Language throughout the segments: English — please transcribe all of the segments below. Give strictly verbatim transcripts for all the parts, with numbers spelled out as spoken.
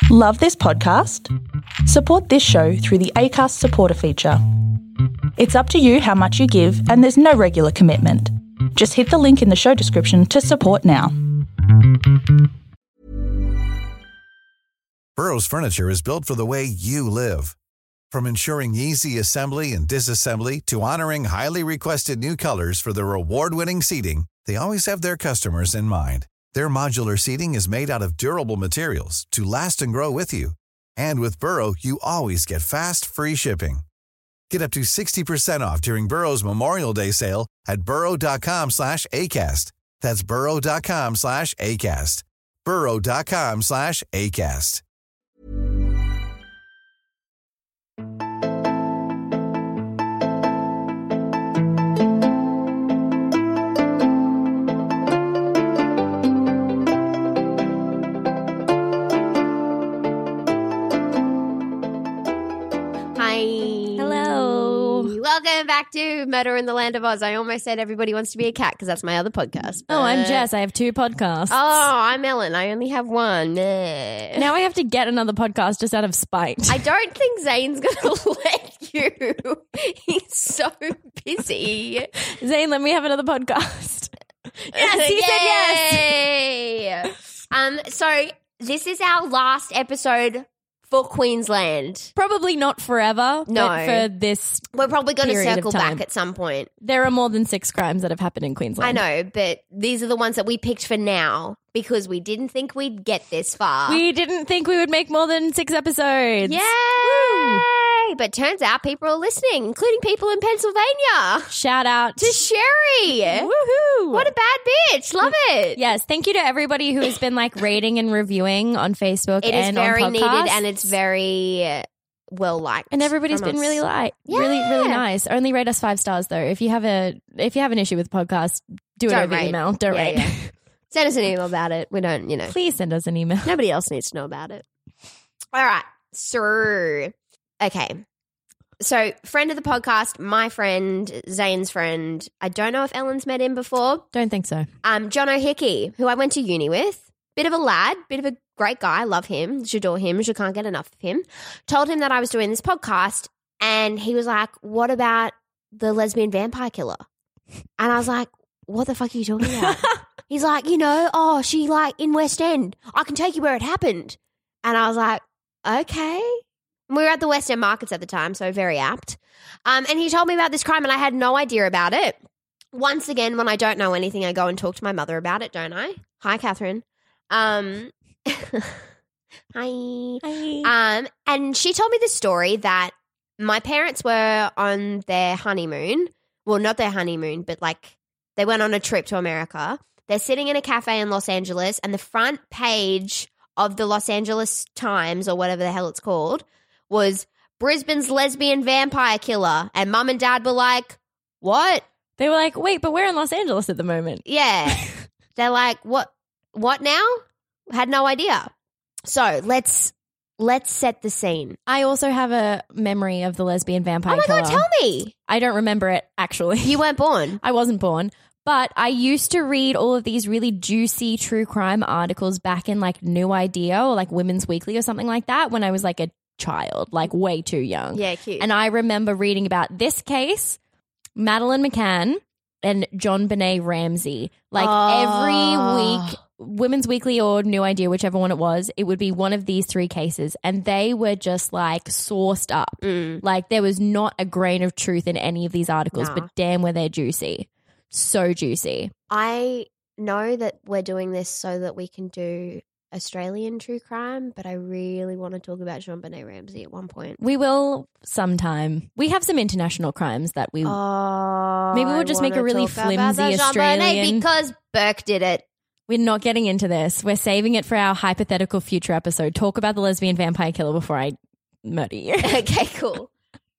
Love this podcast? Support this show through the Acast supporter feature. It's up to you how much you give and there's no regular commitment. Just hit the link in the show description to support now. Burrow's furniture is built for the way you live. From ensuring easy assembly and disassembly to honoring highly requested new colors for their award-winning seating, they always have their customers in mind. Their modular seating is made out of durable materials to last and grow with you. And with Burrow, you always get fast, free shipping. Get up to sixty percent off during Burrow's Memorial Day sale at burrow.com slash ACAST. That's burrow.com slash ACAST. burrow.com slash ACAST. Welcome back to Murder in the Land of Oz. I almost said Everybody Wants to Be a Cat because that's my other podcast. Oh, I'm but- Jess. I have two podcasts. Oh, I'm Ellen. I only have one. Meh. Now I have to get another podcast just out of spite. I don't think Zane's going to let you. He's so busy. Zane, let me have another podcast. Yes, he said yes. Um. So this is our last episode for Queensland. Probably not forever. No. But for this We're probably going to period of circle time. back at some point. There are more than six crimes that have happened in I Queensland. know, but these are the ones that we picked for now because we didn't think we'd get this far. We didn't think we would make more than six episodes. Yay! Woo. But turns out people are listening, including people in Pennsylvania. Shout out To Sherry. Woohoo! What a bad bitch. Love it. Yes, thank you to everybody who has been like rating and reviewing on Facebook It is and very on needed podcasts. and it's very well liked. And everybody's from been us. really light, really, really Yeah. nice. Only rate us five stars though. If you have a if you have an issue with podcasts, do it Don't over rate. email. Don't Yeah, rate. yeah. Send us an email about it. We don't, you know. Please send us an email. Nobody else needs to know about it. All right. So, okay. So, friend of the podcast, my friend, Zane's friend. I don't know if Ellen's met him before. Don't think so. Um, John O'Hickey, who I went to uni with. Bit of a lad, bit of a great guy. Love him. Adore him. You can't get enough of him. Told him that I was doing this podcast and he was like, what about the lesbian vampire killer? And I was like, what the fuck are you talking about? He's like, you know, oh, she like in West End. I can take you where it happened. And I was like, okay. We were at the West End markets at the time, so very apt. Um, and he told me about this crime and I had no idea about it. Once again, when I don't know anything, I go and talk to my mother about it, don't I? Hi, Catherine. Um, hi. Hi. Um, and she told me the story that my parents were on their honeymoon. Well, not their honeymoon, but like they went on a trip to America. They're sitting in a cafe in Los Angeles and the front page of the Los Angeles Times or whatever the hell it's called was Brisbane's lesbian vampire killer. And mum and dad were like, what? They were like, wait, but we're in Los Angeles at the moment. Yeah. They're like, what what now? Had no idea. So let's let's set the scene. I also have a memory of the lesbian vampire Oh my killer. God, tell me. I don't remember it, actually. You weren't born. I wasn't born. But I used to read all of these really juicy true crime articles back in like New Idea or like Women's Weekly or something like that when I was like a child, like way too young. Yeah, cute. And I remember reading about this case, Madeleine McCann and John Benet Ramsey. Like Oh. every week, Women's Weekly or New Idea, whichever one it was, it would be one of these three cases. And they were just like sourced up. Mm. Like there was not a grain of truth in any of these articles, Nah. but damn were they juicy. So juicy. I know that we're doing this so that we can do Australian true crime, but I really want to talk about John Benet Ramsey at one point. We will sometime. We have some international crimes that we Oh, Maybe we'll I just make a wanna really talk about flimsy the Jean Benet Australian- because Burke did it. We're not getting into this. We're saving it for our hypothetical future episode. Talk about the lesbian vampire killer before I murder you. Okay, cool.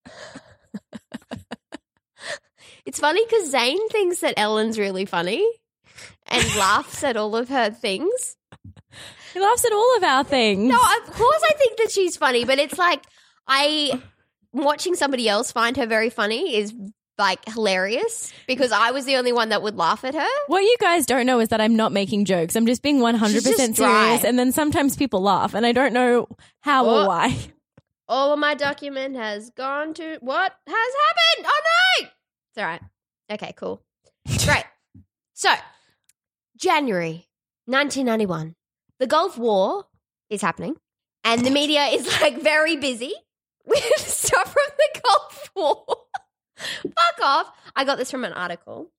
It's funny because Zane thinks that Ellen's really funny and laughs at all of her things. He laughs at all of our things. No, of course I think that she's funny, but it's like I watching somebody else find her very funny is like hilarious because I was the only one that would laugh at her. What you guys don't know is that I'm not making jokes. I'm just being one hundred percent She's just dry. serious. And then sometimes people laugh and I don't know how Oh. or why. All of my document has gone to what has happened? Oh no! It's all right. Okay, cool. Great. So, January nineteen ninety-one. The Gulf War is happening and the media is like very busy with stuff from the Gulf War. Fuck off. I got this from an article.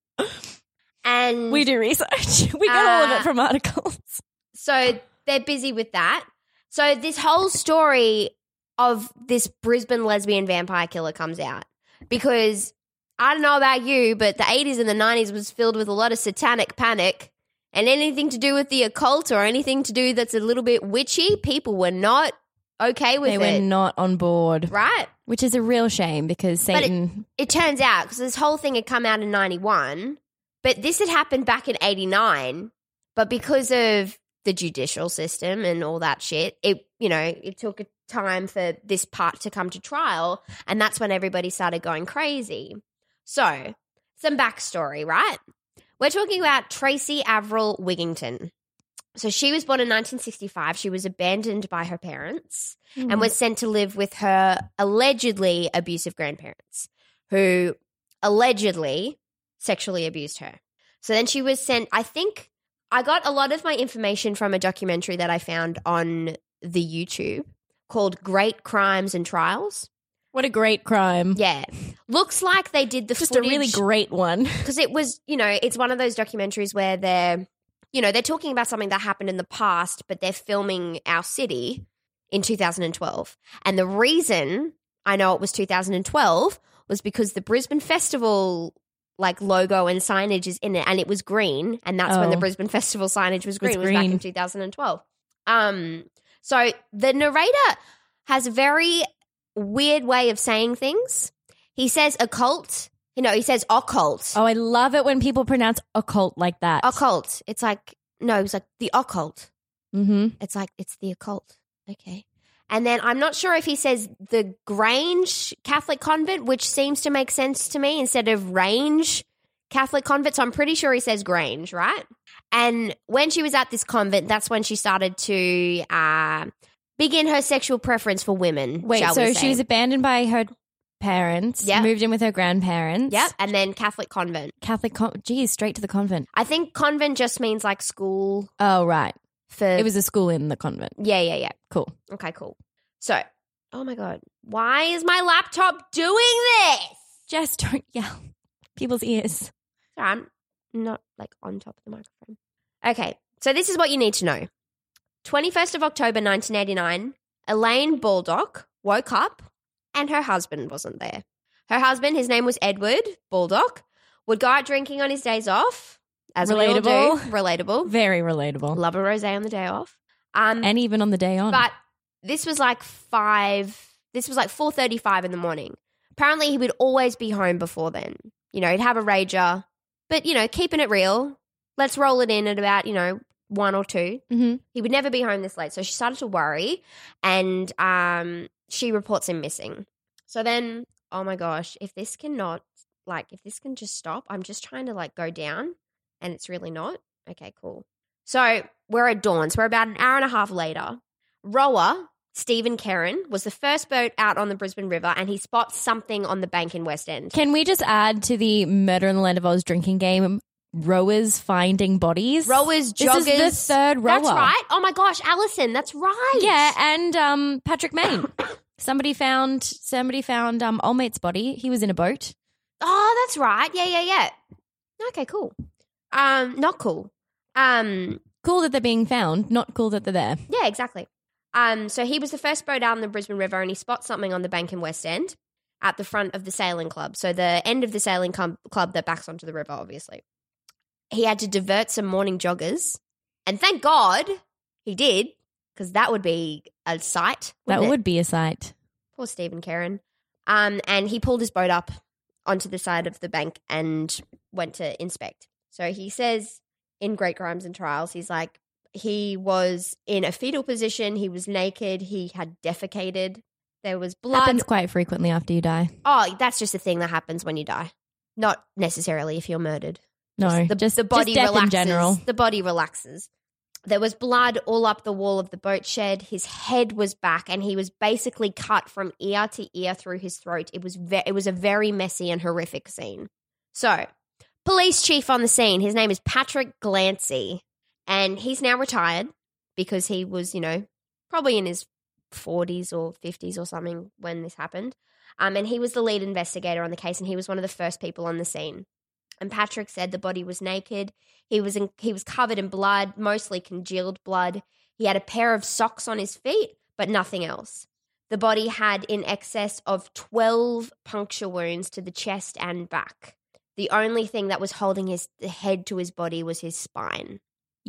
And We do research. We get all of Uh, it from articles. so they're busy with that. So this whole story of this Brisbane lesbian vampire killer comes out because I don't know about you, but the eighties and the nineties was filled with a lot of satanic panic, and anything to do with the occult or anything to do that's a little bit witchy, people were not okay with They it. were not on board, Right? which is a real shame because But it- Satan. It turns out, because this whole thing had come out in ninety-one, but this had happened back in eighty-nine, but because of the judicial system and all that shit, it, you know, it took a time for this part to come to trial, and that's when everybody started going crazy. So, some backstory, right? We're talking about Tracy Averill Wigington. So she was born in nineteen sixty-five. She was abandoned by her parents and was sent to live with her allegedly abusive grandparents who allegedly sexually abused her. So then she was sent, I think I got a lot of my information from a documentary that I found on the YouTube called Great Crimes and Trials. What a great crime. Yeah. Looks like they did the Just footage. a really great one. Because it was, you know, it's one of those documentaries where they're, you know, they're talking about something that happened in the past, but they're filming our city in two thousand twelve. And the reason I know it was two thousand twelve was because the Brisbane Festival, like, logo and signage is in it, and it was green, and that's when Oh. the Brisbane Festival signage was green. It's It was back in green. two thousand twelve. Um, so the narrator has a very weird way of saying things. He says occult. You know, he says occult. Oh, I love it when people pronounce occult like that. Occult. It's like, no, it's like the occult. Mm-hmm. It's like, it's the occult. Okay. And then I'm not sure if he says the Grange Catholic Convent, which seems to make sense to me, instead of Range Catholic Convent. So I'm pretty sure he says Grange, right? And when she was at this convent, that's when she started to uh, begin her sexual preference for women. Wait, shall so we she say. was abandoned by her parents, Yep. moved in with her grandparents. Yep. And then Catholic convent. Catholic, con- geez, straight to the convent. I think convent just means like school Oh, right. for. It was a school in the convent. Yeah, yeah, yeah. Cool. Okay, cool. So, oh my God. Why is my laptop doing this? Jess, don't yell. People's ears. Sorry, I'm not like on top of the microphone. Okay, so this is what you need to know. twenty-first of October nineteen eighty-nine, Elaine Baldock woke up and her husband wasn't there. Her husband, his name was Edward Baldock, would go out drinking on his days off. As we all do. Relatable. Relatable. Very relatable. Love a rosé on the day off. Um, And even on the day on. But this was like five, this was like four thirty-five in the morning. Apparently he would always be home before then. You know, he'd have a rager, but, you know, keeping it real, let's roll it in at about, you know, one or two. mm-hmm. He would never be home this late. So she started to worry and um, she reports him missing. So then, oh my gosh, if this cannot, like, if this can just stop, I'm just trying to like go down and it's really not. Okay, cool. So we're at dawn. So we're about an hour and a half later. Rower, Stephen Kerrin, was the first boat out on the Brisbane River and he spots something on the bank in West End. Can we just add to the Murder in the Land of Oz drinking game, rowers finding bodies? Rowers, joggers. This is the third rower. That's right. Oh my gosh, Alison, that's right. Yeah, and um, Patrick Main. somebody found somebody found um, old mate's body. He was in a boat. Oh, that's right. Yeah, yeah, yeah. Okay, cool. Um, not cool. Um, Cool that they're being found, not cool that they're there. yeah, exactly. Um, so he was the first boat out on the Brisbane River and he spots something on the bank in West End at the front of the sailing club. So the end of the sailing com- club that backs onto the river, obviously. He had to divert some morning joggers. And thank God he did, because that would be a sight. That wouldn't it? would be a sight. Poor Stephen Kerrin. Um, and he pulled his boat up onto the side of the bank and went to inspect. So he says in Great Crimes and Trials, he's like, he was in a fetal position, he was naked, he had defecated, there was blood. Happens quite frequently after you die. Oh, that's just a thing that happens when you die. Not necessarily if you're murdered. No, the, just the body just death relaxes. in general. The body relaxes. There was blood all up the wall of the boat shed. His head was back, and he was basically cut from ear to ear through his throat. It was ve- it was a very messy and horrific scene. So, police chief on the scene, his name is Patrick Glancy, and he's now retired because he was, you know, probably in his forties or fifties or something when this happened. Um, and he was the lead investigator on the case, and he was one of the first people on the scene. And Patrick said the body was naked. He was in, he was covered in blood, mostly congealed blood. He had a pair of socks on his feet, but nothing else. The body had in excess of twelve puncture wounds to the chest and back. The only thing that was holding his head to his body was his spine.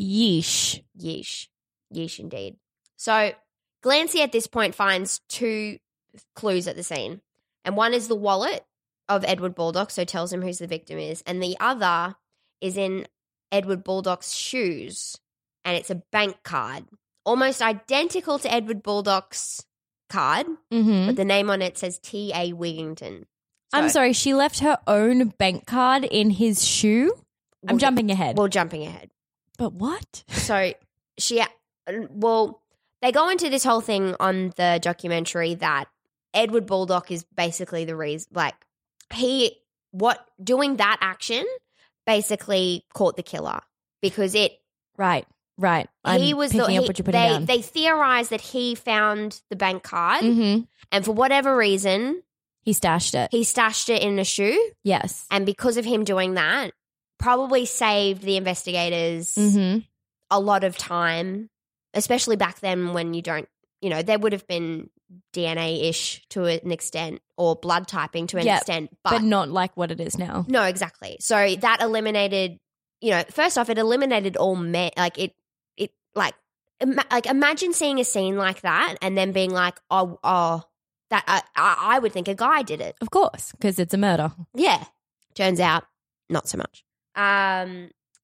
Yeesh. Yeesh. Yeesh indeed. So Glancy at this point finds two clues at the scene. And one is the wallet of Edward Baldock, so tells him who the victim is. And the other is in Edward Baldock's shoes, and it's a bank card, almost identical to Edward Baldock's card, Mm-hmm. but the name on it says T A Wigington. I'm So, sorry, she left her own bank card in his shoe? I'm We'll- jumping ahead. Well, jumping ahead. but what? So she, well, they go into this whole thing on the documentary that Edward Baldock is basically the reason, like, he, what, doing that action basically caught the killer because it, Right, right. I'm he was picking the, up he- what you're putting they, down. they theorized that he found the bank card mm-hmm. and for whatever reason, He stashed it. he stashed it in a shoe. yes. And because of him doing that, probably saved the investigators Mm-hmm. a lot of time, especially back then when you don't, you know, there would have been D N A-ish to an extent or blood typing to an Yep, extent. But, But, not like what it is now. no, exactly. So that eliminated, you know, first off, it eliminated all men. Like it, it like, ima- like imagine seeing a scene like that and then being like, oh, oh, that I, I I would think a guy did it. Of course, because it's a murder. Yeah. Turns out, not so much. Um,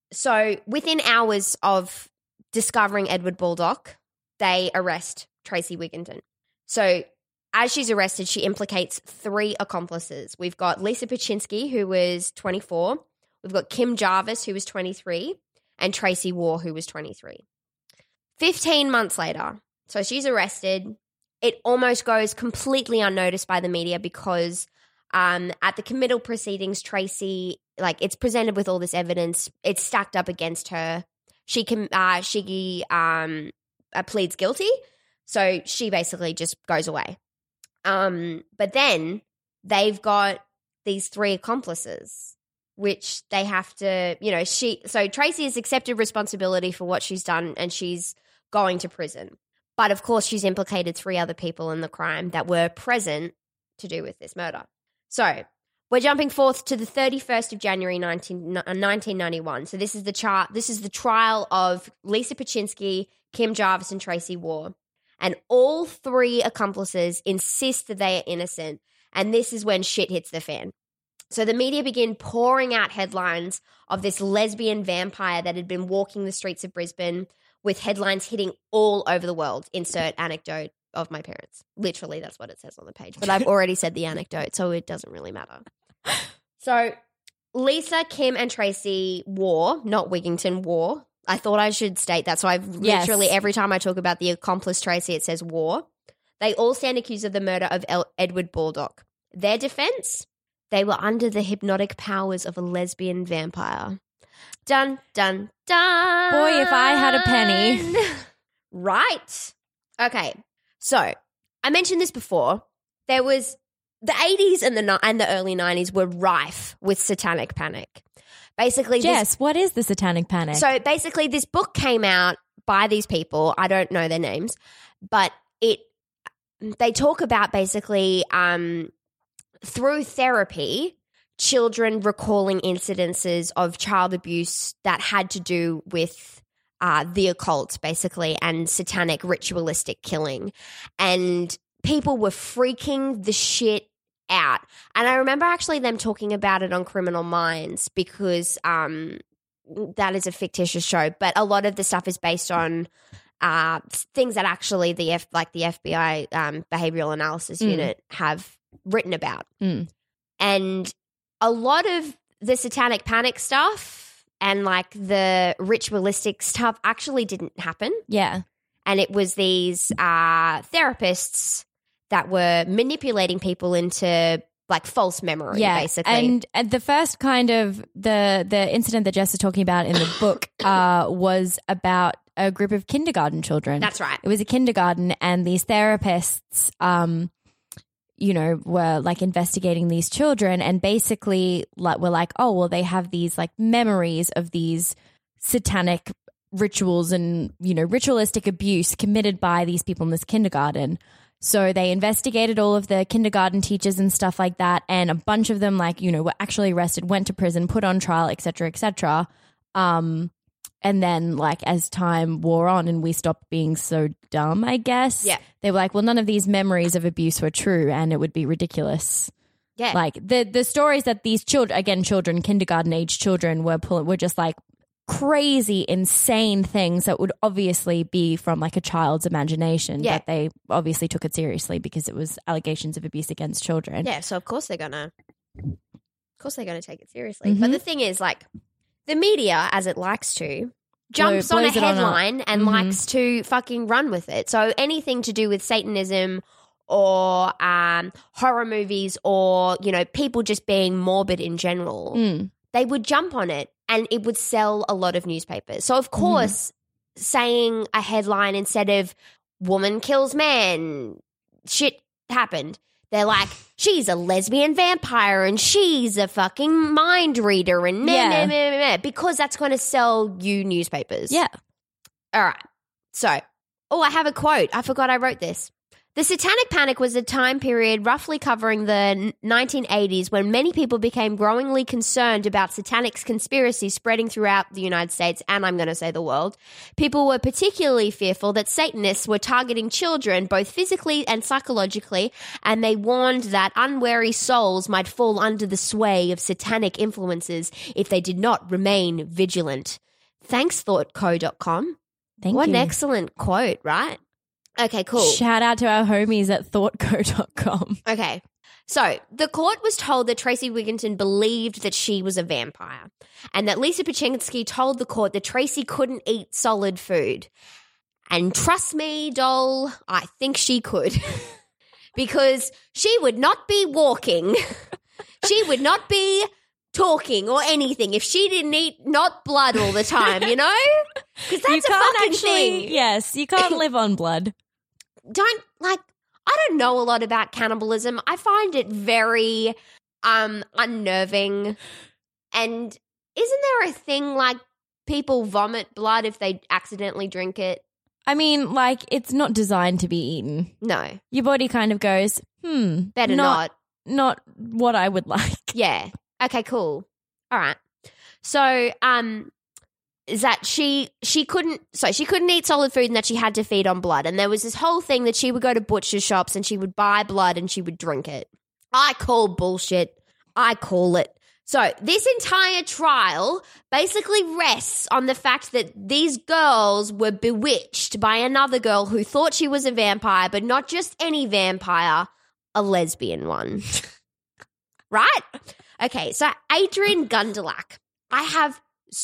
so within hours of discovering Edward Baldock, they arrest Tracy Wigington. So as she's arrested, she implicates three accomplices. We've got Lisa Pachynski, who was twenty-four. We've got Kim Jarvis, who was twenty-three, and Tracy Waugh, who was twenty-three. Fifteen months later, so she's arrested. It almost goes completely unnoticed by the media because um, at the committal proceedings, Tracy, like, it's presented with all this evidence. It's stacked up against her. She can, uh, she um, uh, pleads guilty, so she basically just goes away. Um, but then they've got these three accomplices, which they have to, you know, she. So Tracy has accepted responsibility for what she's done, and she's going to prison. But of course, she's implicated three other people in the crime that were present to do with this murder. So we're jumping forth to the thirty-first of January nineteen ninety-one. So this is the chart. This is the trial of Lisa Pachynski, Kim Jarvis, and Tracy Waugh. And all three accomplices insist that they are innocent. And this is when shit hits the fan. So the media begin pouring out headlines of this lesbian vampire that had been walking the streets of Brisbane, with headlines hitting all over the world. Insert anecdote of my parents. Literally, that's what it says on the page. But I've already said the anecdote, so it doesn't really matter. So Lisa, Kim, and Tracy Waugh, not Wigington, Waugh. I thought I should state that. So I've Yes. literally, every time I talk about the accomplice Tracy, it says Waugh. They all stand accused of the murder of El- Edward Baldock. Their defense? They were under the hypnotic powers of a lesbian vampire. Dun, dun, dun. Boy, if I had a penny. Right. Okay. So I mentioned this before. There was the eighties and the ni- and the early nineties were rife with satanic panic. Basically, this, Jess, what is the satanic panic? so basically, this book came out by these people. I don't know their names, but it they talk about basically um, through therapy, children recalling incidences of child abuse that had to do with uh, the occult, basically, and satanic ritualistic killing, and people were freaking the shit out. And I remember actually them talking about it on Criminal Minds because um, that is a fictitious show, but a lot of the stuff is based on uh, things that actually the F, like the F B I um, Behavioral Analysis Mm. Unit have written about. Mm. And a lot of the satanic panic stuff and like the ritualistic stuff actually didn't happen. Yeah. And it was these uh, therapists that were manipulating people into like false memory, yeah. basically. And, and the first kind of the the incident that Jess is talking about in the book uh, was about a group of kindergarten children. That's right. It was a kindergarten, and these therapists, um, you know, were like investigating these children, and basically like were like, oh, well, they have these like memories of these satanic rituals and, you know, ritualistic abuse committed by these people in this kindergarten. So they investigated all of the kindergarten teachers and stuff like that, and a bunch of them, like, you know, were actually arrested, went to prison, put on trial, et cetera, et cetera. Um, and then, like, as time wore on and we stopped being so dumb, I guess, yeah. they were like, well, none of these memories of abuse were true, and it would be ridiculous. Yeah. Like, the the stories that these children, again, children, kindergarten-age children were pulling, were just, like, crazy, insane things that would obviously be from like a child's imagination, yeah. but they obviously took it seriously because it was allegations of abuse against children. Yeah, so of course they're gonna, of course they're gonna take it seriously. Mm-hmm. But the thing is, like, the media, as it likes to, jumps Blow, on a blows it on headline up. and Mhm. likes to fucking run with it. So anything to do with Satanism or um, horror movies or, you know, people just being morbid in general, Mm. they would jump on it. And it would sell a lot of newspapers. So, of course, mm. saying a headline instead of woman kills man, shit happened. They're like, she's a lesbian vampire and she's a fucking mind reader and meh, Yeah. meh, meh, meh, meh, because that's going to sell you newspapers. Yeah. All right. So, oh, I have a quote. I forgot I wrote this. The Satanic Panic was a time period roughly covering the nineteen eighties when many people became growingly concerned about satanic conspiracies spreading throughout the United States and I'm going to say the world. People were particularly fearful that Satanists were targeting children both physically and psychologically, and they warned that unwary souls might fall under the sway of satanic influences if they did not remain vigilant. Thanks, thought co dot com. Thank what you. an excellent quote, right? Okay, cool. Shout out to our homies at thought co dot com. Okay. So the court was told that Tracy Wigginton believed that she was a vampire and that Lisa Pachensky told the court that Tracy couldn't eat solid food. And trust me, doll, I think she could because she would not be walking. She would not be talking or anything if she didn't eat not blood all the time, you know? Because that's you a can't fucking actually, thing. Yes, you can't live on blood. Don't, like, I don't know a lot about cannibalism. I find it very um unnerving. And isn't there a thing like people vomit blood if they accidentally drink it? I mean, like, it's not designed to be eaten. No. Your body kind of goes, hmm. Better not. Not what I would like. Yeah. Okay, cool. All right. So, um, is that she she couldn't so she couldn't eat solid food and that she had to feed on blood. And there was this whole thing that she would go to butcher shops and she would buy blood and she would drink it. I call bullshit. I call it. So this entire trial basically rests on the fact that these girls were bewitched by another girl who thought she was a vampire, but not just any vampire, a lesbian one. Right? Okay, so Adrian Gundelach. I have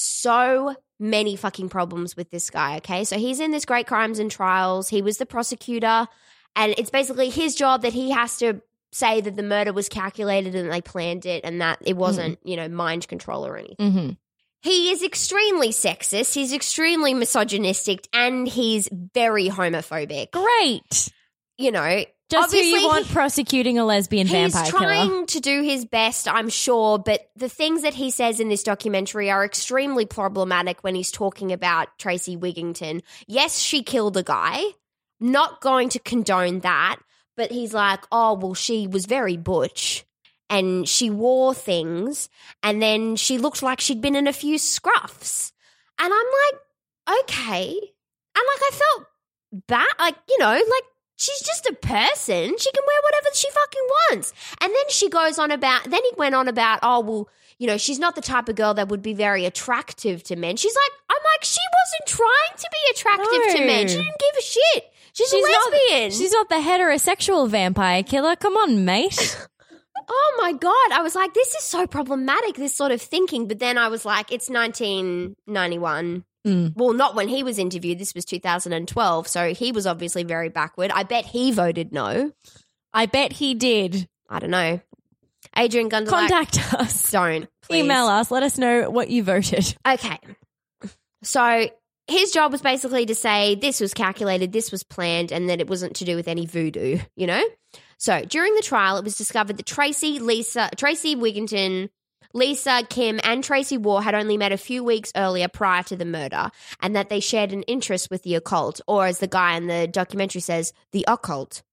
so many fucking problems with this guy, okay? So he's in this Great Crimes and Trials. He was the prosecutor, and it's basically his job that he has to say that the murder was calculated and they planned it and that it wasn't, mm. you know, mind control or anything. Mm-hmm. He is extremely sexist, he's extremely misogynistic, and he's very homophobic. Great. You know, just who obviously you want he, prosecuting a lesbian vampire he's trying killer. to do his best, I'm sure, but the things that he says in this documentary are extremely problematic when he's talking about Tracy Wigginton. Yes, she killed a guy. Not going to condone that, but he's like, oh, well, she was very butch and she wore things and then she looked like she'd been in a few scruffs. And I'm like, okay. And like I felt bad, like, you know, like, she's just a person. She can wear whatever she fucking wants. And then she goes on about, then he went on about, oh, well, you know, she's not the type of girl that would be very attractive to men. She's like, I'm like, she wasn't trying to be attractive No. to men. She didn't give a shit. She's, She's a lesbian. Not, she's not the heterosexual vampire killer. Come on, mate. Oh my God. I was like, this is so problematic, this sort of thinking. But then I was like, it's nineteen ninety-one. Mm. Well, not when he was interviewed. This was two thousand twelve. So he was obviously very backward. I bet he voted no. I bet he did. I don't know. Adrian Gundelach. Contact us. Don't. Please. Email us. Let us know what you voted. Okay. So his job was basically to say this was calculated, this was planned, and that it wasn't to do with any voodoo, you know? So during the trial, it was discovered that Tracy, Lisa, Tracy Wigginton, Lisa, Kim, and Tracy Waugh had only met a few weeks earlier prior to the murder, and that they shared an interest with the occult, or as the guy in the documentary says, the occult.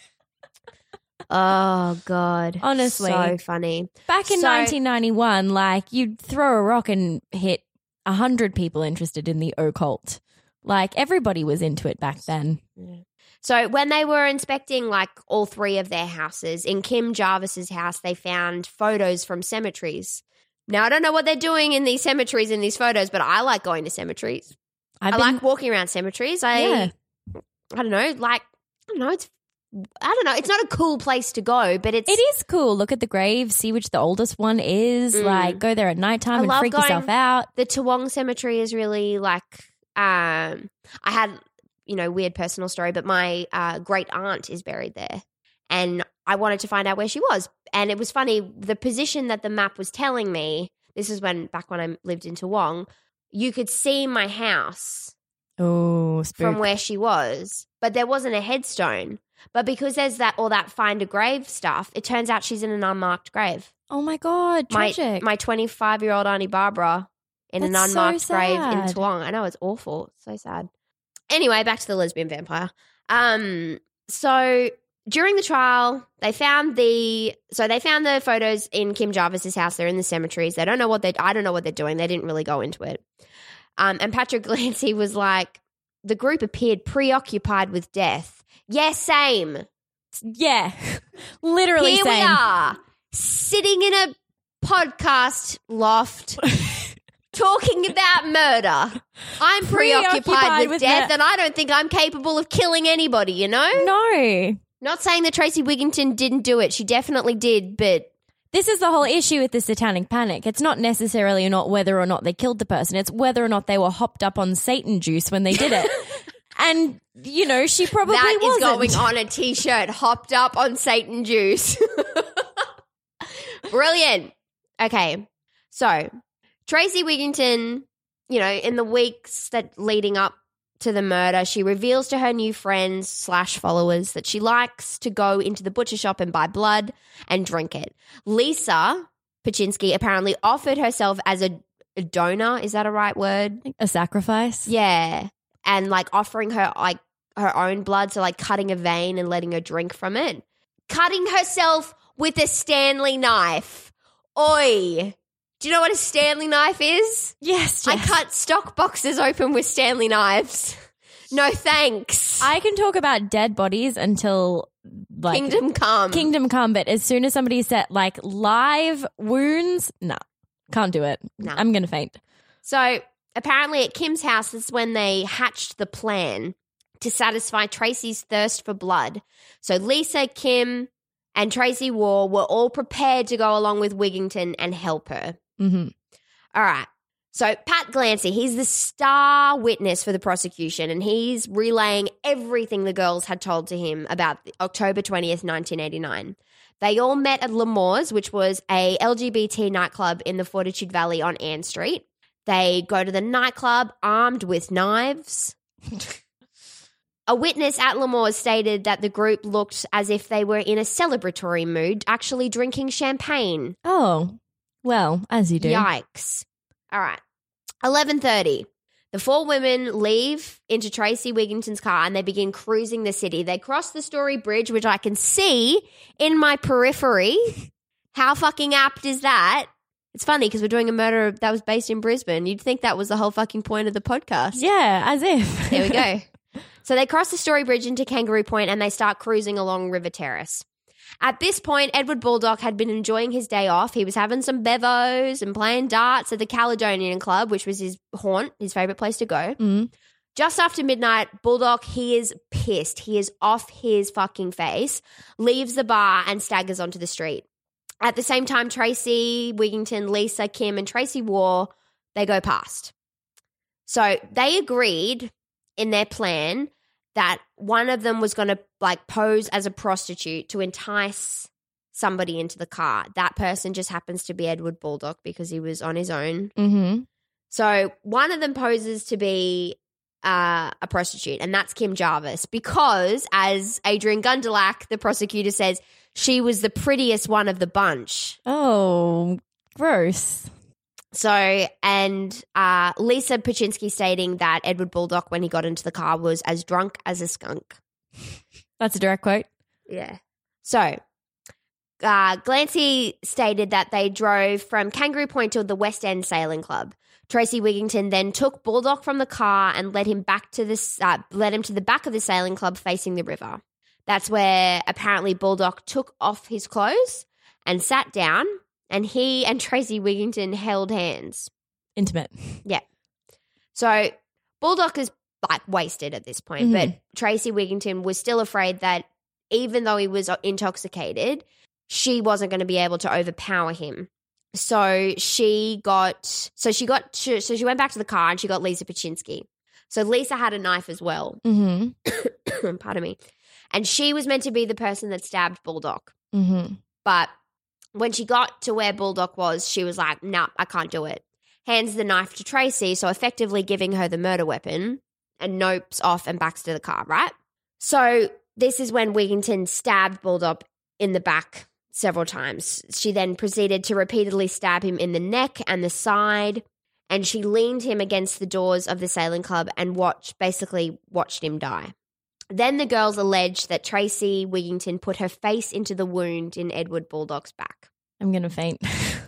Oh, God. Honestly. So funny. Back in So- nineteen ninety-one, like, you'd throw a rock and hit one hundred people interested in the occult. Like, everybody was into it back then. So when they were inspecting like all three of their houses, in Kim Jarvis's house, they found photos from cemeteries. Now, I don't know what they're doing in these cemeteries in these photos, but I like going to cemeteries. I've I been- like walking around cemeteries. I, Yeah. I don't know, like, I don't know, it's, I don't know, it's not a cool place to go, but it's. It is cool. Look at the grave, see which the oldest one is. Mm. Like, go there at nighttime I and love freak yourself going- out. The Toowong Cemetery is really like, um, I had, you know, weird personal story, but my uh, great aunt is buried there. And I wanted to find out where she was. And it was funny, the position that the map was telling me, this is when, back when I lived in Toowong, you could see my house Oh, spook. from where she was, but there wasn't a headstone. But because there's that, all that find a grave stuff, it turns out she's in an unmarked grave. Oh, my God. My Tragic. my twenty-five-year-old Auntie Barbara in an That's so unmarked grave in sad. Toowong. I know, it's awful. It's so sad. Anyway, back to the lesbian vampire. Um, so during the trial, they found the so they found the photos in Kim Jarvis's house. They're in the cemeteries. They don't know what they I don't know what they're doing. They didn't really go into it. Um, and Patrick Glancy was like, the group appeared preoccupied with death. Yeah, same. yeah. Literally Here same. we are, sitting in a podcast loft, talking about murder. I'm preoccupied, Preoccupied with, with death, mur- and I don't think I'm capable of killing anybody, you know? No. Not saying that Tracy Wigginton didn't do it. She definitely did, but This is the whole issue with the satanic panic. It's not necessarily not whether or not they killed the person. It's whether or not they were hopped up on Satan juice when they did it. And, you know, she probably that is wasn't. going on a T-shirt, hopped up on Satan juice. Brilliant. Okay, so Tracy Wigginton, you know, in the weeks that leading up to the murder, she reveals to her new friends slash followers that she likes to go into the butcher shop and buy blood and drink it. Lisa Pachinski apparently offered herself as a, a donor. Is that a right word? A sacrifice? Yeah. And like offering her like her own blood, so like cutting a vein and letting her drink from it. Cutting herself with a Stanley knife. Oi. Do you know what a Stanley knife is? Yes, I Jess. cut stock boxes open with Stanley knives. No thanks. I can talk about dead bodies until like Kingdom come. Kingdom come, but as soon as somebody said like live wounds, nah, can't do it. Nah. I'm gonna faint. So apparently at Kim's house is when they hatched the plan to satisfy Tracy's thirst for blood. So Lisa, Kim, and Tracy Waugh were all prepared to go along with Wigginton and help her. Mm-hmm. All right. So Pat Glancy, he's the star witness for the prosecution, and he's relaying everything the girls had told to him about October twentieth, nineteen eighty-nine. They all met at L'Amour's, which was a L G B T nightclub in the Fortitude Valley on Ann Street. They go to the nightclub armed with knives. A witness at L'Amour's stated that the group looked as if they were in a celebratory mood, actually drinking champagne. Oh, well, as you do. Yikes. All right. eleven thirty. The four women leave into Tracy Wigginton's car and they begin cruising the city. They cross the Story Bridge, which I can see in my periphery. How fucking apt is that? It's funny because we're doing a murder that was based in Brisbane. You'd think that was the whole fucking point of the podcast. Yeah, as if. There we go. So they cross the Story Bridge into Kangaroo Point and they start cruising along River Terrace. At this point, Edward Baldock had been enjoying his day off. He was having some bevos and playing darts at the Caledonian Club, which was his haunt, his favourite place to go. Mm. Just after midnight, Baldock, he is pissed. He is off his fucking face, leaves the bar and staggers onto the street. At the same time, Tracy, Wigington, Lisa, Kim, and Tracy Waugh, they go past. So they agreed in their plan that one of them was going to like pose as a prostitute to entice somebody into the car. That person just happens to be Edward Baldock because he was on his own. Mm-hmm. So one of them poses to be uh, a prostitute, and that's Kim Jarvis because, as Adrian Gundelach, the prosecutor, says, she was the prettiest one of the bunch. Oh, gross. So, and uh, Lisa Pachynski stating that Edward Baldock, when he got into the car, was as drunk as a skunk. That's a direct quote. Yeah. So, uh, Glancy stated that they drove from Kangaroo Point to the West End Sailing Club. Tracy Wigington then took Baldock from the car and led him back to this, uh, led him to the back of the sailing club facing the river. That's where apparently Baldock took off his clothes and sat down. And he and Tracy Wigington held hands. Intimate. Yeah. So Baldock is like wasted at this point, Mm-hmm. but Tracy Wigington was still afraid that even though he was intoxicated, she wasn't going to be able to overpower him. So she got, so she got, so she went back to the car and she got Lisa Pachynski. So Lisa had a knife as well. Mm-hmm. Pardon me. And she was meant to be the person that stabbed Baldock. Mm-hmm. But when she got to where Baldock was, she was like, no, nah, I can't do it. Hands the knife to Tracy, so effectively giving her the murder weapon, and nopes off and backs to the car, right? So this is when Wigington stabbed Baldock in the back several times. She then proceeded to repeatedly stab him in the neck and the side, and she leaned him against the doors of the sailing club and watched, basically watched him die. Then the girls alleged that Tracy Wigington put her face into the wound in Edward Baldock's back. I'm going to faint.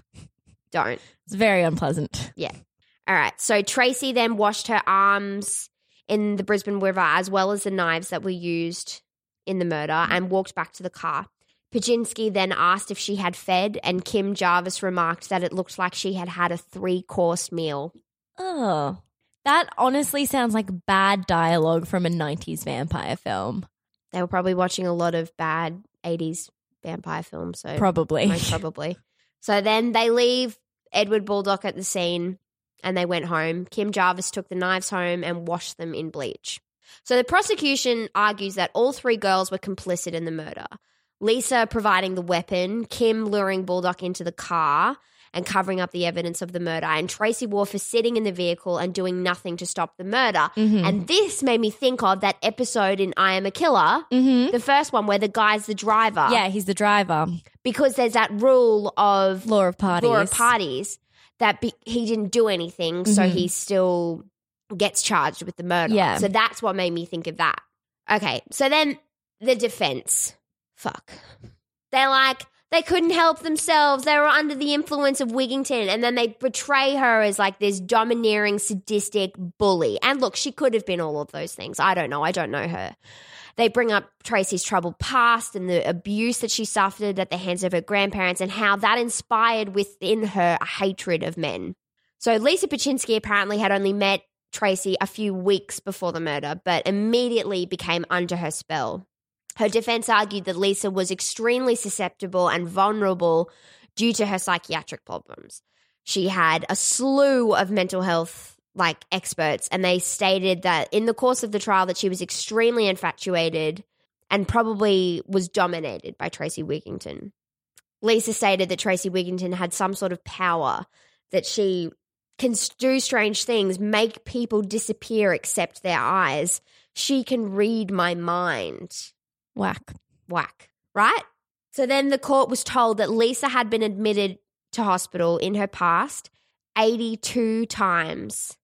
Don't. It's very unpleasant. Yeah. All right. So Tracy then washed her arms in the Brisbane River as well as the knives that were used in the murder and walked back to the car. Pachynski then asked if she had fed, and Kim Jarvis remarked that it looked like she had had a three-course meal. Oh. That honestly sounds like bad dialogue from a nineties vampire film. They were probably watching a lot of bad eighties vampire films. So Probably. Most probably. So then they leave Edward Baldock at the scene and they went home. Kim Jarvis took the knives home and washed them in bleach. So the prosecution argues that all three girls were complicit in the murder. Lisa providing the weapon, Kim luring Baldock into the car and covering up the evidence of the murder, and Tracy Waugh for sitting in the vehicle and doing nothing to stop the murder. Mm-hmm. And this made me think of that episode in I Am a Killer, Mm-hmm. the first one where the guy's the driver. Yeah, he's the driver. Because there's that rule of Law of parties. law of parties that be- he didn't do anything, so Mhm. he still gets charged with the murder. Yeah. So that's what made me think of that. Okay, so then the defense. Fuck. They're like, they couldn't help themselves. They were under the influence of Wigington, and then they portray her as like this domineering, sadistic bully. And look, she could have been all of those things. I don't know. I don't know her. They bring up Tracy's troubled past and the abuse that she suffered at the hands of her grandparents and how that inspired within her a hatred of men. So Lisa Pachynski apparently had only met Tracy a few weeks before the murder, but immediately became under her spell. Her defense argued that Lisa was extremely susceptible and vulnerable due to her psychiatric problems. She had a slew of mental health like experts, and they stated that in the course of the trial that she was extremely infatuated and probably was dominated by Tracy Wigington. Lisa stated that Tracy Wigington had some sort of power, that she can do strange things, make people disappear except their eyes. She can read my mind. Whack. Whack, right? So then the court was told that Lisa had been admitted to hospital in her past eighty-two times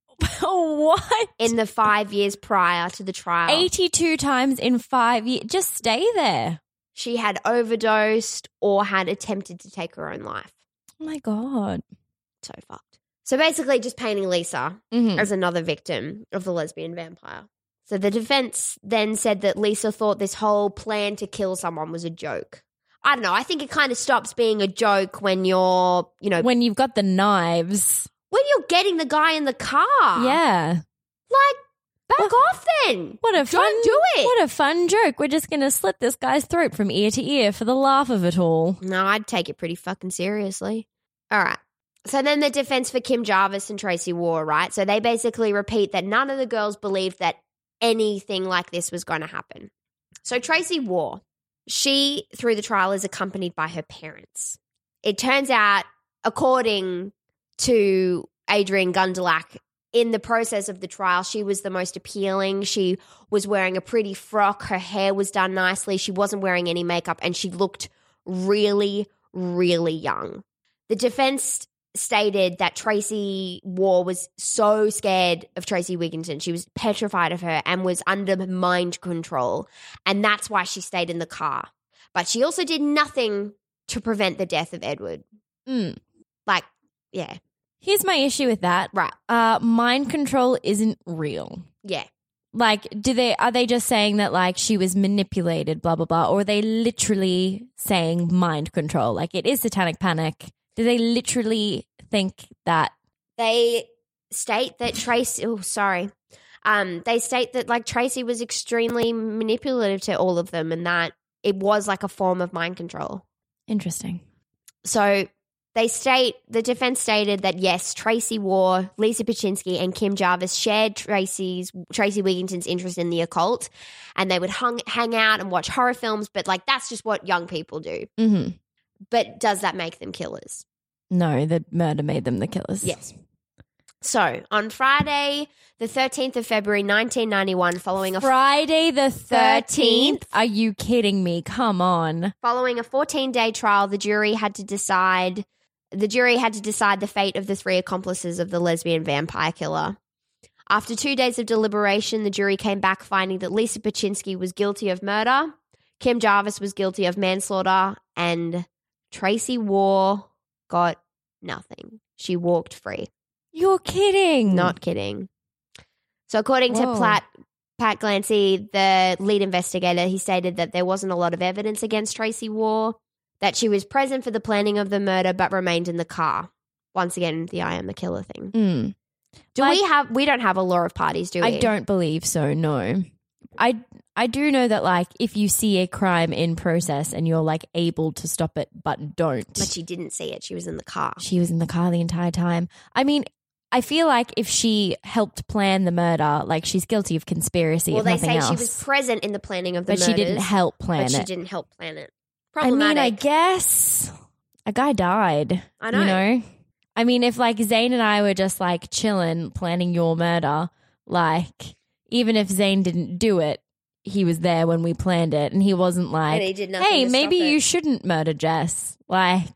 What? in the five years prior to the trial. eighty-two times in five years. Just stay there. She had overdosed or had attempted to take her own life. Oh my God. So fucked. So basically just painting Lisa Mm-hmm. as another victim of the lesbian vampire. So the defense then said that Lisa thought this whole plan to kill someone was a joke. I don't know. I think it kind of stops being a joke when you're, you know, When you've got the knives. when you're getting the guy in the car. Yeah. Like, Back off then. What a Don't fun, do it. What a fun joke. We're just going to slit this guy's throat from ear to ear for the laugh of it all. No, I'd take it pretty fucking seriously. All right. So then the defense for Kim Jarvis and Tracy Waugh, right? So they basically repeat that none of the girls believed that anything like this was going to happen. So Tracy Waugh, she, through the trial, is accompanied by her parents. It turns out, according to Adrienne Gundelach, in the process of the trial, she was the most appealing. She was wearing a pretty frock. Her hair was done nicely. She wasn't wearing any makeup, and she looked really, really young. The defense stated that Tracy Waugh was so scared of Tracy Wigginton. She was petrified of her and was under mind control, and that's why she stayed in the car. But she also did nothing to prevent the death of Edward. Mm. Like, yeah. Here's my issue with that. Right. Uh, mind control isn't real. Yeah. Like, do they are they just saying that like she was manipulated, blah blah blah, or are they literally saying mind control? Like it is satanic panic. Do they literally think that? They state that Tracy. Oh, sorry. Um, they state that like Tracy was extremely manipulative to all of them, and that it was like a form of mind control. Interesting. So they state, the defense stated that yes, Tracy Waugh, Lisa Pachynski, and Kim Jarvis shared Tracy's Tracy Wigginton's interest in the occult, and they would hung, hang out and watch horror films. But like that's just what young people do. Mm-hmm. But does that make them killers? No, the murder made them the killers. Yes. So on Friday, the thirteenth of February, nineteen ninety-one, following a Friday the thirteenth. Are you kidding me? Come on. Following a fourteen-day trial, the jury had to decide. The jury had to decide the fate of the three accomplices of the lesbian vampire killer. After two days of deliberation, the jury came back finding that Lisa Pachynski was guilty of murder, Kim Jarvis was guilty of manslaughter, and Tracy Waugh got nothing. She walked free. You're kidding. Not kidding. So according Whoa. to Pat, Pat Glancy, the lead investigator, he stated that there wasn't a lot of evidence against Tracy Waugh, that she was present for the planning of the murder but remained in the car. Once again, the I am the killer thing. Mm. Do Like- we have, we don't have a law of parties, do we? I don't believe so, no. I I do know that like if you see a crime in process and you're like able to stop it but don't. But she didn't see it. She was in the car. She was in the car the entire time. I mean, I feel like if she helped plan the murder, like she's guilty of conspiracy. Well, if they nothing say else. she was present in the planning of the but murders. she didn't help plan but it. she didn't help plan it. I mean, Problematic. I guess a guy died. I know. You know? I mean, if like Zane and I were just like chilling, planning your murder, like even if Zane didn't do it, he was there when we planned it, and he wasn't like, And he did nothing hey, to maybe stop it." you shouldn't murder Jess. Like,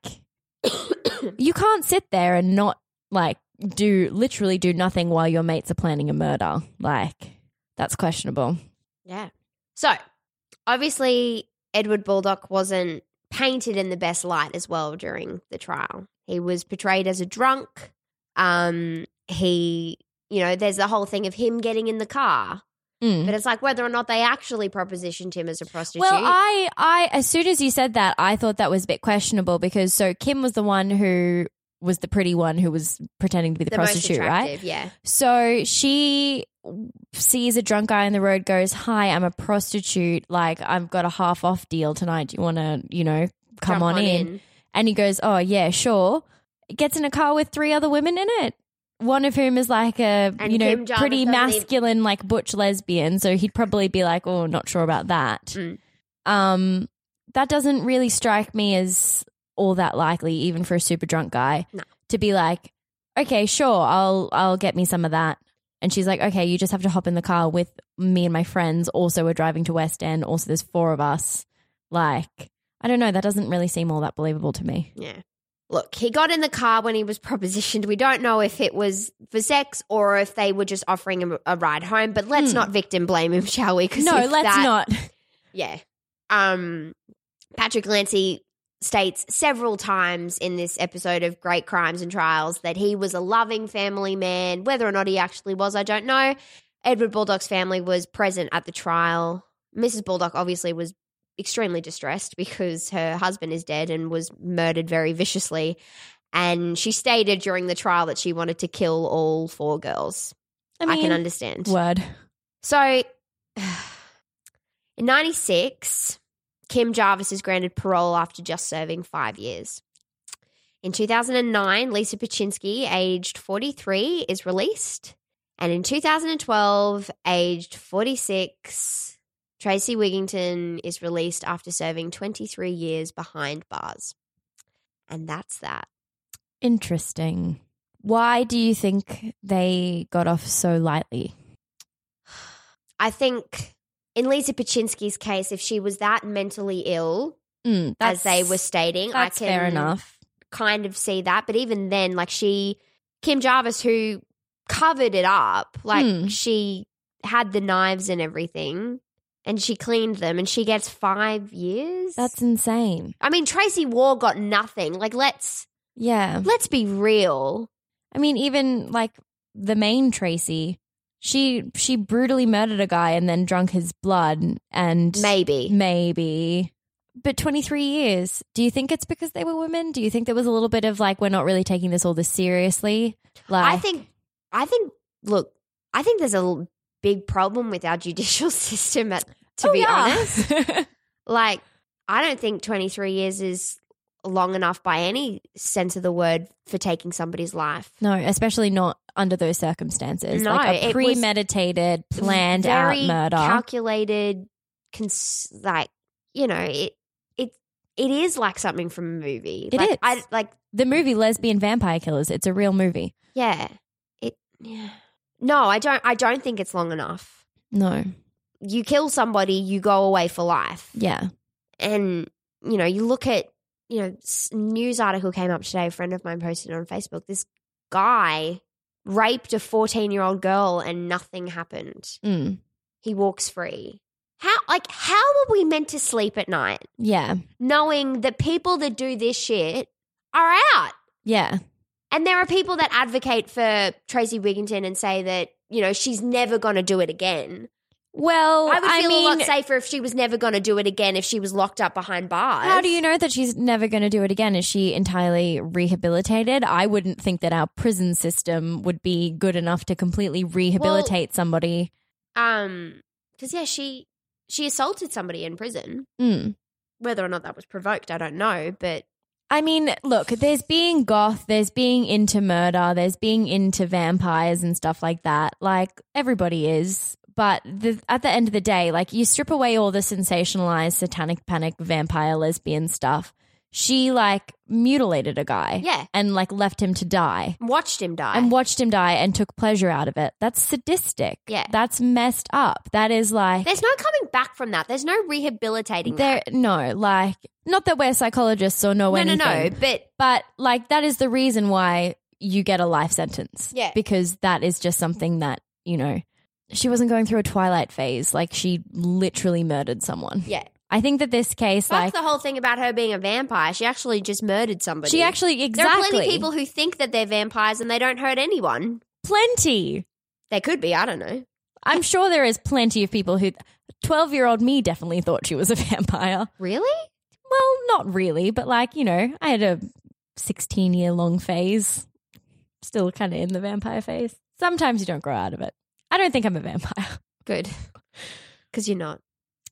you can't sit there and not like do literally do nothing while your mates are planning a murder. Like, that's questionable. Yeah. So, obviously, Edward Baldock wasn't painted in the best light as well during the trial. He was portrayed as a drunk. Um, he, you know, there's the whole thing of him getting in the car. Mm. But it's like whether or not they actually propositioned him as a prostitute. Well, I, I, as soon as you said that, I thought that was a bit questionable because so Kim was the one who was the pretty one who was pretending to be the, the most prostitute, right? attractive, yeah. So she sees a drunk guy on the road, goes, "Hi, I'm a prostitute. Like, I've got a half off deal tonight. Do you want to, you know, come Jump on, on in? in. And he goes, "Oh, yeah, sure." Gets in a car with three other women in it. One of whom is like a, And you know, Kim Jarvis pretty doesn't even- masculine, like butch lesbian. So he'd probably be like, "Oh, not sure about that." Mm. Um, that doesn't really strike me as all that likely, even for a super drunk guy, No. to be like, "Okay, sure, I'll I'll get me some of that." And she's like, "Okay, you just have to hop in the car with me and my friends. Also, we're driving to West End. Also, there's four of us." Like, I don't know. That doesn't really seem all that believable to me. Yeah. Look, he got in the car when he was propositioned. We don't know if it was for sex or if they were just offering him a ride home, but let's Hmm. not victim blame him, shall we? 'Cause No, if let's that- not. Yeah. Um, Patrick Glancy states several times in this episode of Great Crimes and Trials that he was a loving family man. Whether or not he actually was, I don't know. Edward Baldock's family was present at the trial. Missus Baldock obviously was extremely distressed because her husband is dead and was murdered very viciously. And she stated during the trial that she wanted to kill all four girls. I I, mean, can understand. word. So in ninety-six, Kim Jarvis is granted parole after just serving five years. In two thousand nine, Lisa Pachynski, aged forty-three, is released. And in two thousand twelve, aged forty-six, Tracy Wigginton is released after serving twenty-three years behind bars. And that's that. Interesting. Why do you think they got off so lightly? I think in Lisa Pachynski's case, if she was that mentally ill, Mm, as they were stating, I that's can fair enough. kind of see that. But even then, like she, Kim Jarvis, who covered it up, like Hmm. she had the knives and everything and she cleaned them and she gets five years. That's insane. I mean, Tracy Waugh got nothing. Like, let's, Yeah. let's be real. I mean, even like the main Tracy, she she brutally murdered a guy and then drunk his blood and Maybe. maybe. But twenty-three years. Do you think it's because they were women? Do you think there was a little bit of like, we're not really taking this all this seriously? Like, I think, I think, look, I think there's a l- big problem with our judicial system, at, to Oh, be yeah. honest. Like, I don't think twenty-three years is long enough by any sense of the word for taking somebody's life. No, especially not under those circumstances. No, like it a was premeditated, planned out Very murder. calculated, cons- like, you know, it it it is like something from a movie. It like, is. I, like, the movie Lesbian Vampire Killers, it's a real movie. yeah. It, yeah. No, I don't, I don't think it's long enough. No. You kill somebody, you go away for life. Yeah. And, you know, you look at, you know, s- news article came up today, a friend of mine posted it on Facebook. This guy raped a fourteen-year-old girl and nothing happened. Mm. He walks free. How, like, how are we meant to sleep at night Yeah. knowing that people that do this shit are out? Yeah. And there are people that advocate for Tracy Wigginton and say that, you know, she's never going to do it again. Well, I would feel mean, a lot safer if she was never going to do it again if she was locked up behind bars. how do you know that she's never going to do it again? Is she entirely rehabilitated? I wouldn't think that our prison system would be good enough to completely rehabilitate somebody. Um, because yeah, she she assaulted somebody in prison. Mm. Whether or not that was provoked, I don't know. But I mean, look, there's being goth, there's being into murder, there's being into vampires and stuff like that. Like, everybody is. But the, at the end of the day, like, you strip away all the sensationalized satanic panic vampire lesbian stuff. She, like, mutilated a guy. Yeah. And, like, left him to die. watched him die. And watched him die and took pleasure out of it. That's sadistic. Yeah. That's messed up. That is like... There's no coming back from that. There's no rehabilitating there. that. No, like... Not that we're psychologists or know No, no, anything. no. But But, like, that is the reason why you get a life sentence. Yeah. Because that is just something that, you know, she wasn't going through a Twilight phase. Like, she literally murdered someone. yeah. I think that this case, Fuck like, the whole thing about her being a vampire. She actually just murdered somebody. she actually, exactly. There are plenty of people who think that they're vampires and they don't hurt anyone. Plenty. They could be. I don't know. I'm sure there is plenty of people who, twelve-year-old me definitely thought she was a vampire. Really? Well, not really, but like, you know, I had a sixteen-year-long phase. Still kind of in the vampire phase. Sometimes you don't grow out of it. I don't think I'm a vampire. Good. Because you're not.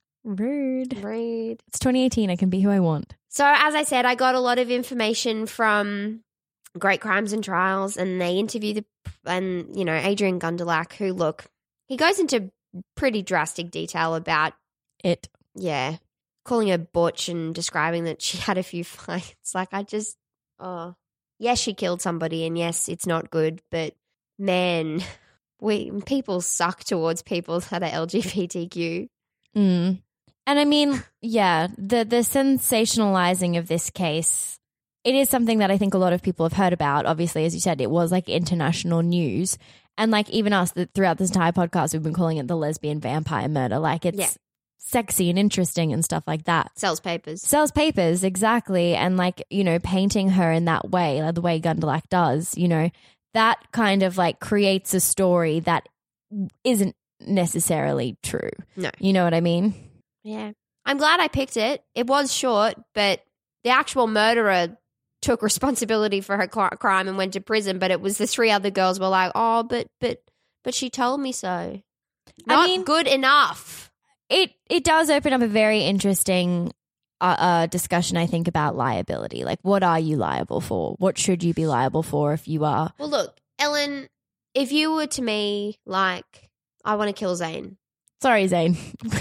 Rude. Rude. It's twenty eighteen. I can be who I want. So, as I said, I got a lot of information from Great Crimes and Trials, and they interview the, and, you know, Adrian Gundelach, who, look, he goes into pretty drastic detail about, It. yeah, calling her butch and describing that she had a few fights. Like, I just, oh, yes, she killed somebody, and yes, it's not good, but man, we people suck towards people that are L G B T Q. Mm. And I mean, yeah, the the sensationalizing of this case, it is something that I think a lot of people have heard about. Obviously, as you said, it was like international news. And like even us, the, throughout this entire podcast, we've been calling it the lesbian vampire murder. Like it's Yeah. sexy and interesting and stuff like that. Sells papers. Sells papers, exactly. And like, you know, painting her in that way, like the way Gundelach does, you know, that kind of like creates a story that isn't necessarily true. No. You know what I mean? Yeah. I'm glad I picked it. It was short, but the actual murderer took responsibility for her cl- crime and went to prison, but it was the three other girls were like, "Oh, but but but she told me so." Not I mean, good enough. It it does open up a very interesting uh, uh, discussion, I think, about liability. Like, what are you liable for? What should you be liable for if you are? Well, look, Ellen, if you were to me like, I want to kill Zane. Sorry, Zane.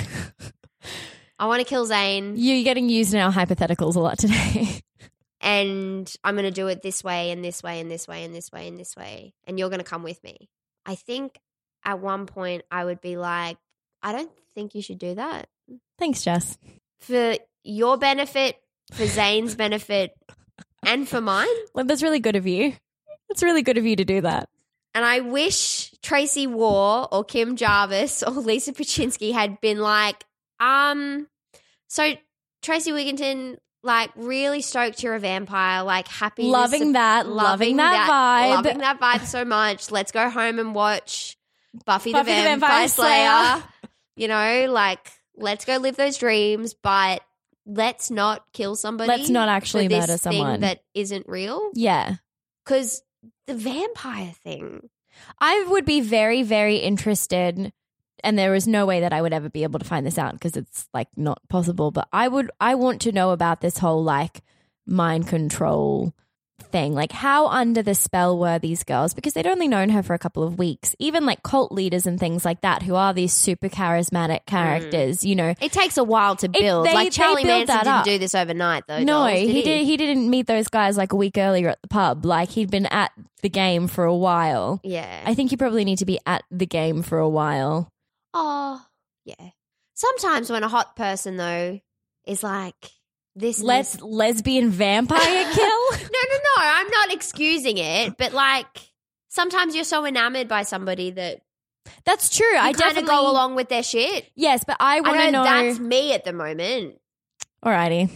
I want to kill Zane. You're getting used in our hypotheticals a lot today. And I'm going to do it this way and this way and this way and this way and this way. And you're going to come with me. I think at one point I would be like, I don't think you should do that. Thanks, Jess. For your benefit, for Zane's benefit, and for mine. Well, that's really good of you. It's really good of you to do that. And I wish Tracy Waugh or Kim Jarvis or Lisa Pachynski had been like, um, so Tracy Wigginton, like, really stoked you're a vampire, like, happy. Loving that, loving that vibe. Loving that vibe so much. Let's go home and watch Buffy, Buffy the, the Vampire, Vampire Slayer. Slayer. You know, like, let's go live those dreams, but let's not kill somebody. Let's not actually for this murder thing someone. that isn't real. Yeah. Because the vampire thing. I would be very, very interested, and there is no way that I would ever be able to find this out because it's like not possible, but I would, I want to know about this whole like mind control thing. Like, how under the spell were these girls? Because they'd only known her for a couple of weeks. Even like cult leaders and things like that, who are these super charismatic characters, mm. you know. It takes a while to build. It, they, like Charlie build Manson that didn't up. do this overnight, though. No, dolls, did he, he did. He didn't meet those guys like a week earlier at the pub. Like, he'd been at the game for a while. Yeah, I think you probably need to be at the game for a while. Oh, yeah. Sometimes when a hot person though is like this, Let's this- lesbian vampire kill. no, no, no. I'm not excusing it, but like sometimes you're so enamored by somebody that That's true. you I kind of definitely go along with their shit. Yes, but I want I to know, know. that's me at the moment. Alrighty.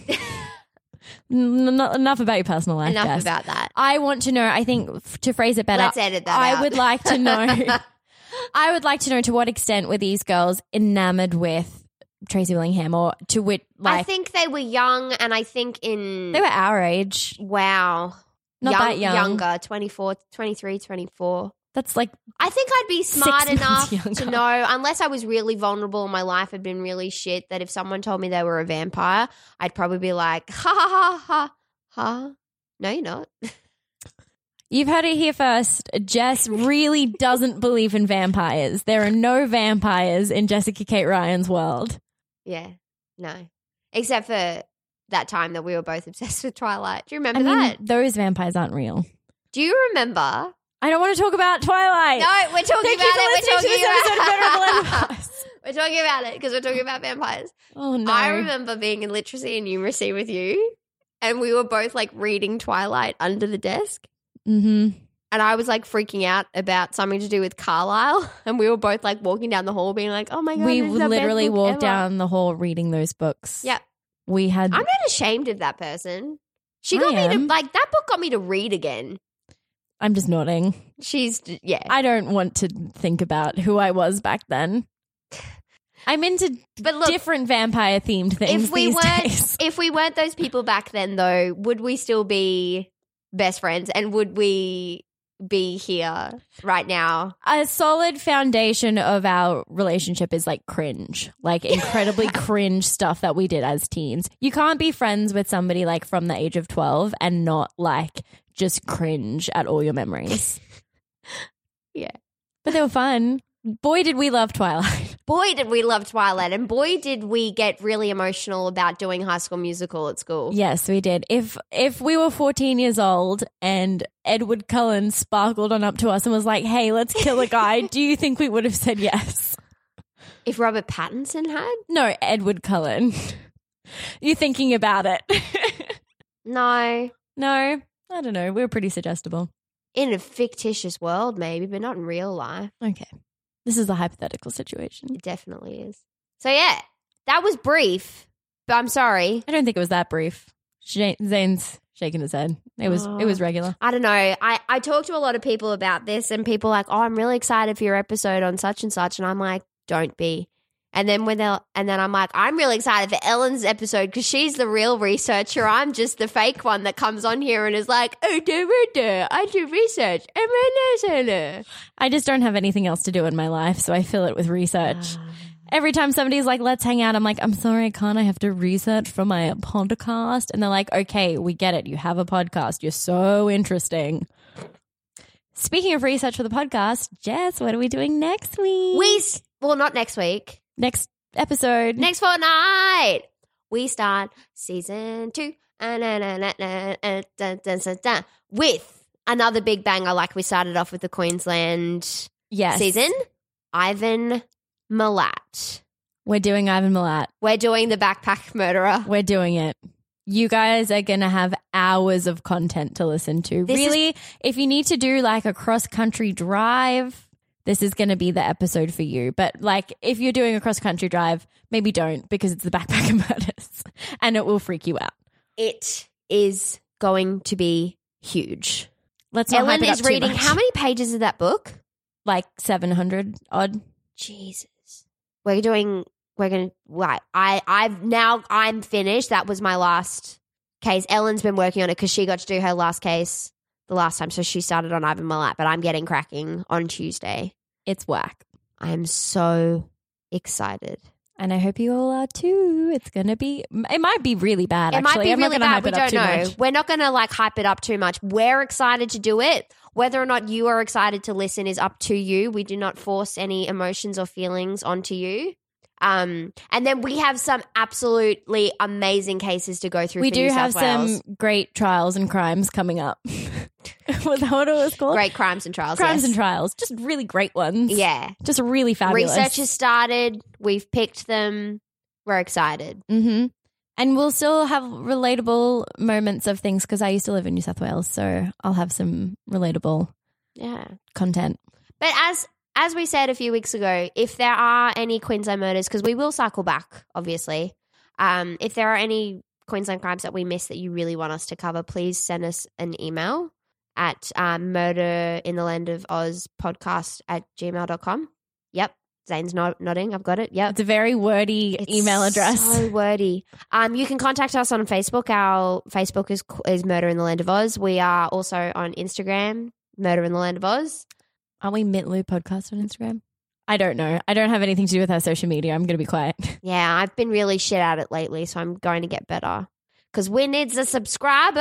N- n- enough about your personal life. Enough Jess. about that. I want to know. I think f- to phrase it better. Let's edit that I out. would like to know. I would like to know to what extent were these girls enamored with Tracy Willingham, or to which like I think they were young, and I think in they were our age. wow, Not young, that young. younger, twenty-four, twenty-three, twenty-four. That's like I think I'd be smart Six enough months to younger. know, unless I was really vulnerable and my life had been really shit, that if someone told me they were a vampire, I'd probably be like, ha ha ha ha ha. No, you're not. You've heard it here first. Jess really doesn't believe in vampires. There are no vampires in Jessica Kate Ryan's world. Yeah, no. Except for that time that we were both obsessed with Twilight. Do you remember I mean, that? those vampires aren't real. Do you remember? I don't want to talk about Twilight. No, we're talking Thank about you for it. We're listening to this episode of talking Venerable about Advice. We're talking about it because we're talking about vampires. Oh, no. I remember being in literacy and numeracy with you, and we were both like reading Twilight under the desk. Mm-hmm. And I was like freaking out about something to do with Carlisle. And we were both like walking down the hall being like, oh my God. We this is the literally best book walked ever. down the hall reading those books. Yeah. We had. I'm not ashamed of that person. She I got me to, am. like, that book got me to read again. I'm just nodding. She's, yeah. I don't want to think about who I was back then. I'm into But look, different vampire themed things if we these weren't, days. if we weren't those people back then, though, would we still be best friends? And would we be here right now? A solid foundation of our relationship is like cringe, like incredibly cringe stuff that we did as teens. You can't be friends with somebody like from the age of twelve and not like just cringe at all your memories. Yeah. But they were fun. Boy, did we love Twilight. Boy, did we love Twilight. And boy, did we get really emotional about doing High School Musical at school. Yes, we did. If if we were fourteen years old and Edward Cullen sparkled on up to us and was like, hey, let's kill a guy, do you think we would have said yes? If Robert Pattinson had? No, Edward Cullen. You're thinking about it. No. No, I don't know. We were pretty suggestible. In a fictitious world, maybe, but not in real life. Okay. This is a hypothetical situation. It definitely is. So, yeah, that was brief, but I'm sorry. I don't think it was that brief. Sh- Zane's shaking his head. It was Oh. it was regular. I don't know. I, I talk to a lot of people about this, and people are like, oh, I'm really excited for your episode on such and such. And I'm like, don't be. And then when they and then I'm like, I'm really excited for Ellen's episode because she's the real researcher. I'm just the fake one that comes on here and is like, oh, do, do, I do research. I just don't have anything else to do in my life, so I fill it with research. Every time somebody's like, let's hang out, I'm like, I'm sorry, I can't. I have to research for my podcast. And they're like, okay, we get it. You have a podcast. You're so interesting. Speaking of research for the podcast, Jess, what are we doing next week? We, well, not next week. Next episode. Next fortnight. We start season two with another big banger like we started off with the Queensland yes. season. Ivan Milat. We're doing Ivan Milat. We're doing the backpack murderer. We're doing it. You guys are going to have hours of content to listen to. This really, is- if you need to do like a cross-country drive, this is going to be the episode for you. But like if you're doing a cross-country drive, maybe don't because it's the backpacker murders and it will freak you out. It is going to be huge. Let's not Ellen hype it up is reading. too much. How many pages is that book? Like seven hundred odd. Jesus. We're doing, we're going to, right. I, I've now, I'm finished. That was my last case. Ellen's been working on it because she got to do her last case the last time. So she started on Ivan Milat, but I'm getting cracking on Tuesday. It's whack. I'm so excited. And I hope you all are too. It's going to be, it might be really bad, it actually. might be I'm really not bad. We hype it don't up too know. much. We're not going to like hype it up too much. We're excited to do it. Whether or not you are excited to listen is up to you. We do not force any emotions or feelings onto you. Um, and then we have some absolutely amazing cases to go through. We for do New have South Wales. some great trials and crimes coming up. Was that what it was called? Great crimes and trials. Crimes yes. and trials. Just really great ones. Yeah. Just really fabulous. Research has started. We've picked them. We're excited. Mm-hmm. And we'll still have relatable moments of things because I used to live in New South Wales, so I'll have some relatable Yeah. content. But as as we said a few weeks ago, if there are any Queensland murders, because we will cycle back, obviously, um, if there are any Queensland crimes that we missed that you really want us to cover, please send us an email at um, murder in the land of Oz podcast at gmail dot com. Yep. Zane's nod- nodding. I've got it. Yep. It's a very wordy It's email address. So wordy. Um, you can contact us on Facebook. Our Facebook is is Murder in the Land of Oz. We are also on Instagram, Murder in the Land of Oz. Are we Mintloo Podcast on Instagram? I don't know. I don't have anything to do with our social media. I'm going to be quiet. Yeah, I've been really shit at it lately, so I'm going to get better. Because we need the subscribers.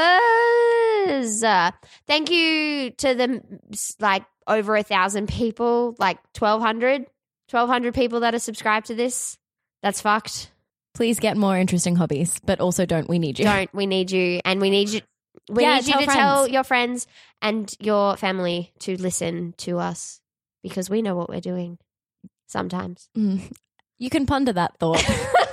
Uh, thank you to the, like, over a thousand people, like twelve hundred, twelve hundred people that are subscribed to this. That's fucked. Please get more interesting hobbies, but also don't. We need you. Don't. We need you. And we need you. We Yeah, need you tell to friends. tell your friends and your family to listen to us because we know what we're doing sometimes. Mm. You can ponder that thought.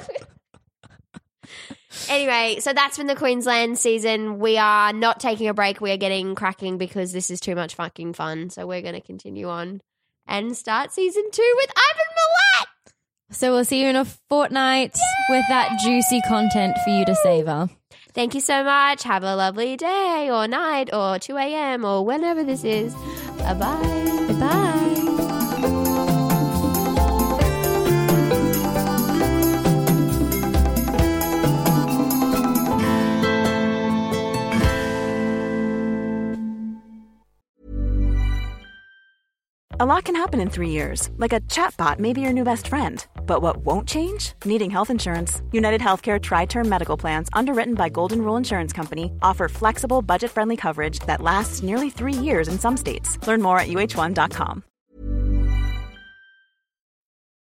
Anyway, so that's been the Queensland season. We are not taking a break. We are getting cracking because this is too much fucking fun. So we're going to continue on and start season two with Ivan Milat. So we'll see you in a fortnight with that juicy content for you to savor. Thank you so much. Have a lovely day or night or two a.m. or whenever this is. Bye-bye. Bye. A lot can happen in three years, like a chatbot may be your new best friend. But what won't change? Needing health insurance. United Healthcare Tri-Term Medical Plans, underwritten by Golden Rule Insurance Company, offer flexible, budget-friendly coverage that lasts nearly three years in some states. Learn more at U H one dot com.